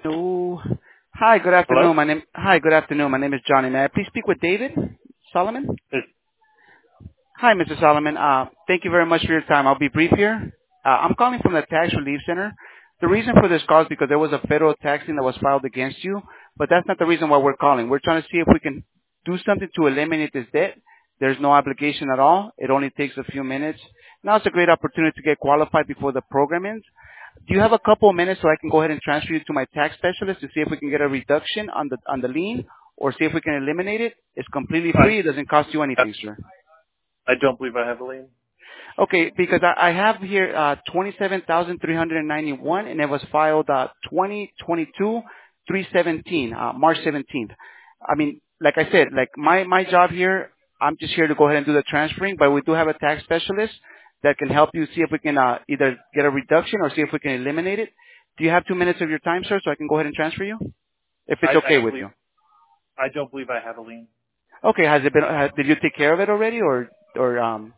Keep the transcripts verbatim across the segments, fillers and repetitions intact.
No. Hi, good Hello? afternoon. My name. Hi, good afternoon. My name is Johnny. May I please speak with David Solomon? It's, Hi, Mister Solomon. Uh, thank you very much for your time. I'll be brief here. Uh, I'm calling from the Tax Relief Center. The reason for this call is because there was a federal tax lien that was filed against you, but that's not the reason why we're calling. We're trying to see if we can do something to eliminate this debt. There's no obligation at all. It only takes a few minutes. Now it's a great opportunity to get qualified before the program ends. Do you have a couple of minutes so I can go ahead and transfer you to my tax specialist to see if we can get a reduction on the on the lien or see if we can eliminate it? It's completely I, free. It doesn't cost you anything, sir. I don't believe I have a lien. Okay, because I, I have here uh, twenty-seven thousand three hundred ninety-one, and it was filed uh, twenty twenty-two three seventeen, uh, March seventeenth. I mean, like I said, like my my job here, I'm just here to go ahead and do the transferring, but we do have a tax specialist that can help you see if we can uh, either get a reduction or see if we can eliminate it. Do you have two minutes of your time, sir, so I can go ahead and transfer you, if I, it's I okay don't with believe you? I don't believe I have a lien. Okay, has it been? Uh, did you take care of it already, or or um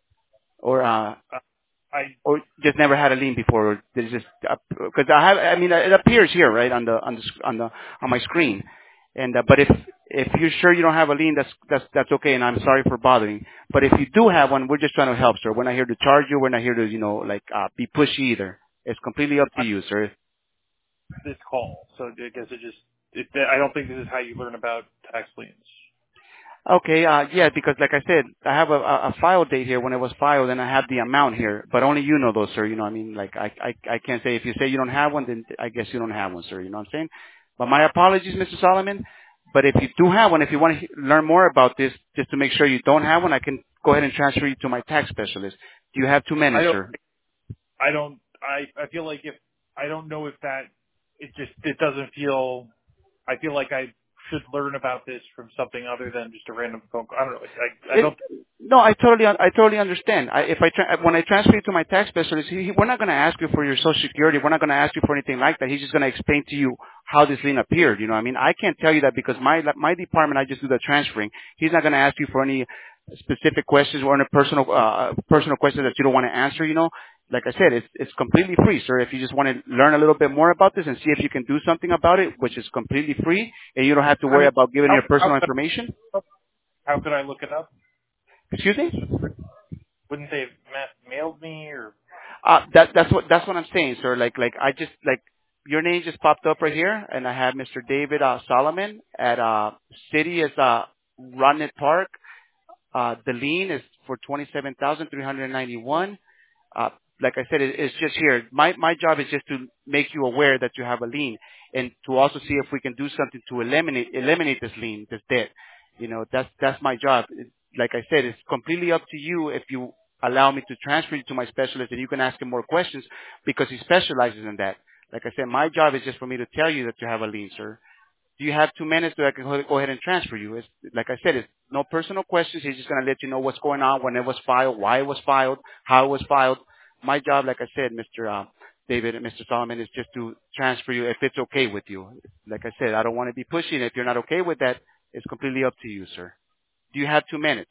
or uh Uh, I or just never had a lien before, or there's just because I have, I mean, it appears here, right, on the on the sc- on the on my screen, and uh, but if if you're sure you don't have a lien, that's that's that's okay, and I'm sorry for bothering. But if you do have one, we're just trying to help, sir. We're not here to charge you. We're not here to, you know, like uh, be pushy either. It's completely up to I you, sir. this call, so I guess it just it, I don't think this is how you learn about tax liens. Okay, uh, yeah, because like I said, I have a, a a file date here when it was filed, and I have the amount here, but only you know those, sir. You know, what I mean, like I, I, I can't say if you say you don't have one, then I guess you don't have one, sir. You know what I'm saying? But my apologies, Mister Solomon. But if you do have one, if you want to he- learn more about this, just to make sure you don't have one, I can go ahead and transfer you to my tax specialist. Do you have two I minutes, don't sir? I don't I I feel like if I don't know if that it just it doesn't feel I feel like I should learn about this from something other than just a random phone call. I don't know. I I It, don't no, I totally, I totally understand. I, if I tra- when I transfer you to my tax specialist, he, he- we're not going to ask you for your social security. We're not going to ask you for anything like that. He's just going to explain to you how this lien appeared. You know, what I mean, I can't tell you that because my my department, I just do the transferring. He's not going to ask you for any specific questions or any personal uh, personal questions that you don't want to answer. You know, like I said, it's it's completely free, sir. If you just want to learn a little bit more about this and see if you can do something about it, which is completely free, and you don't have to I worry mean about giving how your how personal could information. I, how could I look it up? Excuse me. Wouldn't they have ma- mailed me or Uh, that that's what that's what I'm saying, sir. Like like I just like your name just popped up right here, and I have Mister David uh, Solomon at uh city is uh Rodney Park. Uh, the lien is for twenty-seven thousand three hundred ninety-one. Uh, like I said, it, it's just here. My my job is just to make you aware that you have a lien, and to also see if we can do something to eliminate eliminate this lien, this debt. You know, that's that's my job. It, like I said, it's completely up to you if you allow me to transfer you to my specialist, and you can ask him more questions because he specializes in that. Like I said, my job is just for me to tell you that you have a lien, sir. Do you have two minutes so I can go go ahead and transfer you? It's, like I said, it's no personal questions. He's just going to let you know what's going on, when it was filed, why it was filed, how it was filed. My job, like I said, Mister Uh, David and Mister Solomon, is just to transfer you if it's okay with you. Like I said, I don't want to be pushy, and if you're not okay with that, it's completely up to you, sir. Do you have two minutes?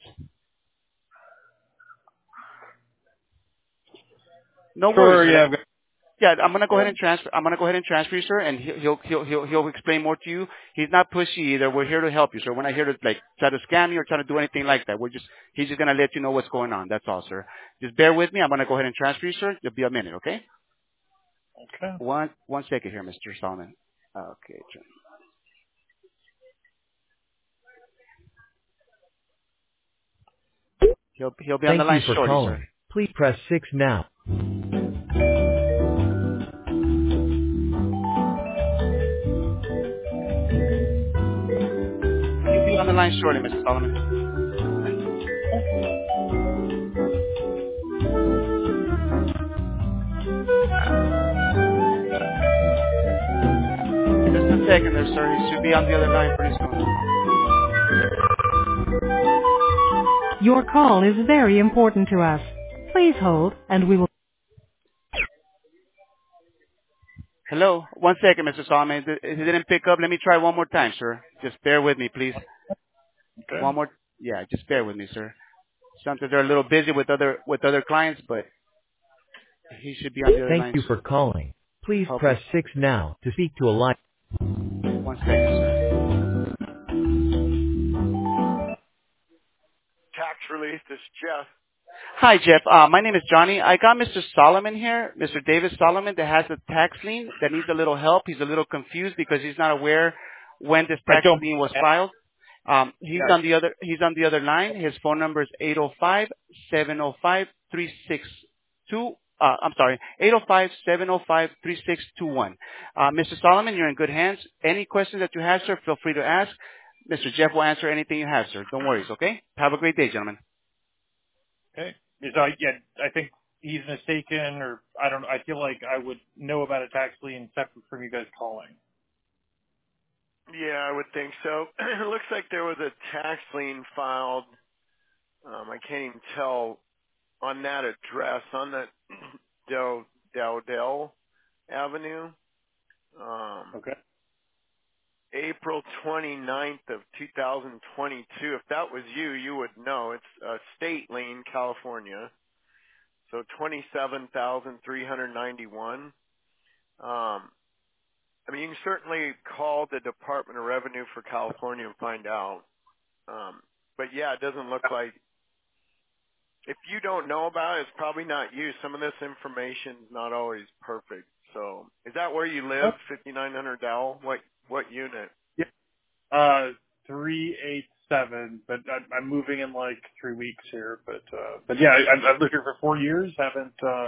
No worries, sure? sir. Yeah, Like, I've got, yeah, I'm gonna go ahead yeah. and transfer. I'm gonna go ahead and transfer you, sir, and he'll he'll he'll he'll, he'll explain more to you. He's not pushy either. We're here to help you, sir. We're not here to like try to scam you or try to do anything like that. We're just he's just gonna let you know what's going on. That's all, sir. Just bear with me. I'm gonna go ahead and transfer you, sir. It'll be a minute, okay? Okay. One one second here, Mister Solomon. Okay, sir. He'll he'll be on the Thank you line for shortly, sir. calling. Please press six now. He'll be on the line shortly, Mister Solomon. Just a second there, sir. He should be on the other line pretty soon. Your call is very important to us. Please hold, and we will. Hello. One second, Mister Solomon. If it didn't pick up, let me try one more time, sir. Just bear with me, please. Okay. One more. Yeah, just bear with me, sir. Sometimes they're a little busy with other with other clients, but he should be on the other Thank lines. you for calling. Please Okay. press six now to speak to a line. One second, sir. Tax relief. This is Jeff. Hi, Jeff. Uh, my name is Johnny. I got Mister Solomon here, Mister David Solomon, that has a tax lien that needs a little help. He's a little confused because he's not aware when this I tax don't. lien was filed. Um, he's Yeah. on the other. He's on the other line. His phone number is eight zero five, seven zero five, three six two. Uh, I'm sorry, eight zero five, seven zero five, three six two one. Uh, Mister Solomon, you're in good hands. Any questions that you have, sir, feel free to ask. Mister Jeff will answer anything you have, sir. Don't worry, okay? Have a great day, gentlemen. Okay. So I, yeah, I think he's mistaken, or I don't know. I feel like I would know about a tax lien separate from you guys calling. Yeah, I would think so. It looks like there was a tax lien filed. Um, I can't even tell on that address on that Del Dowdell Avenue. Um, Okay. April twenty-ninth of two thousand twenty-two. If that was you, you would know. It's a state lien, California. So twenty-seven thousand three hundred ninety-one. Um, I mean, you can certainly call the Department of Revenue for California and find out. Um, but yeah, it doesn't look like, if you don't know about it, it's probably not you. Some of this information is not always perfect. So is that where you live, Oh, fifty-nine hundred Dowell? What, what unit? yeah. Uh, three eight seven. But I'm, I'm moving in like three weeks here. But uh, but yeah, I, I've I've lived here for four years. Haven't. Uh,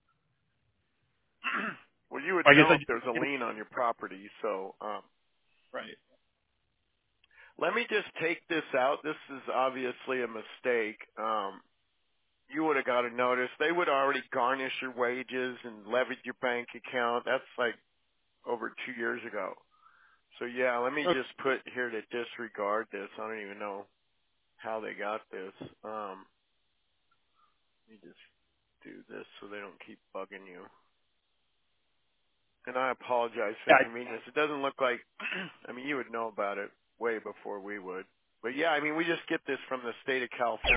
Well, you would I guess know I. if there's a lien on your property. So um, Right. let me just take this out. This is obviously a mistake. Um, you would have got a notice. They would already garnish your wages and levied your bank account. That's like over two years ago. So yeah, let me Okay. just put here to disregard this. I don't even know how they got this. Um, let me just do this so they don't keep bugging you. And I apologize for Yeah. the inconvenience. It doesn't look like, I mean, you would know about it way before we would. But yeah, I mean, we just get this from the state of California.